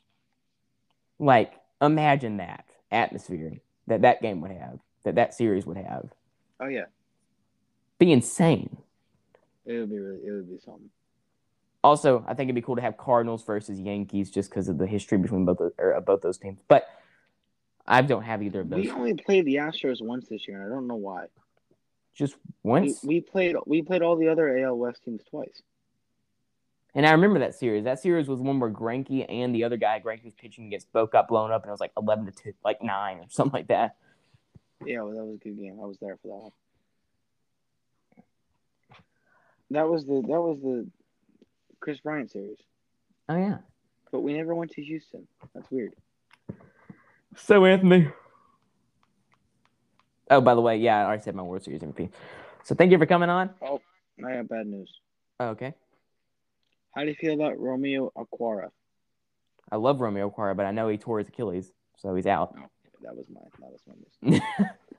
Imagine that atmosphere that game would have, that series would have. Oh yeah, be insane. It would be something. Also, I think it'd be cool to have Cardinals versus Yankees just because of the history between both those teams. But I don't have either of those. We only played the Astros once this year, and I don't know why. Just once? We played all the other AL West teams twice. And I remember that series. That series was one where Greinke and the other guy, Greinke was pitching against, both got blown up, and it was 11-2, 9 or something like that. Yeah, well, that was a good game. I was there for that one. That was the Chris Bryant series. Oh yeah. But we never went to Houston. That's weird. So Anthony. Oh, by the way, yeah, I already said my World Series MVP. So thank you for coming on. Oh, I got bad news. Okay. How do you feel about Romeo Aquara? I love Romeo Aquara, but I know he tore his Achilles, so he's out. No, that was my news.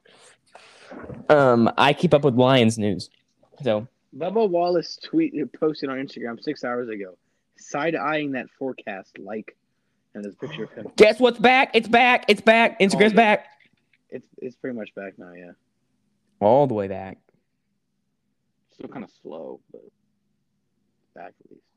I keep up with Lions news. So Bubba Wallace posted on Instagram 6 hours ago, side-eyeing that forecast and there's a picture of him. guess what's back? It's back. It's back. Instagram's back. It's pretty much back now, yeah. All the way back. Still kind of slow, but back at least.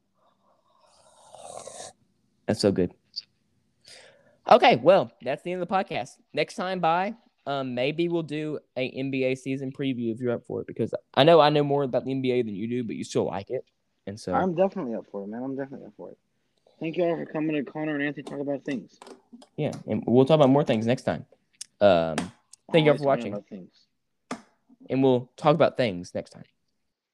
That's so good. Okay, well, that's the end of the podcast. Next time by, maybe we'll do a NBA season preview if you're up for it, because I know more about the NBA than you do, but you still like it. And so I'm definitely up for it, man. I'm definitely up for it. Thank you all for coming to Connor and Anthony talk about things. Yeah, and we'll talk about more things next time. Thank you all for watching. Things. And we'll talk about things next time.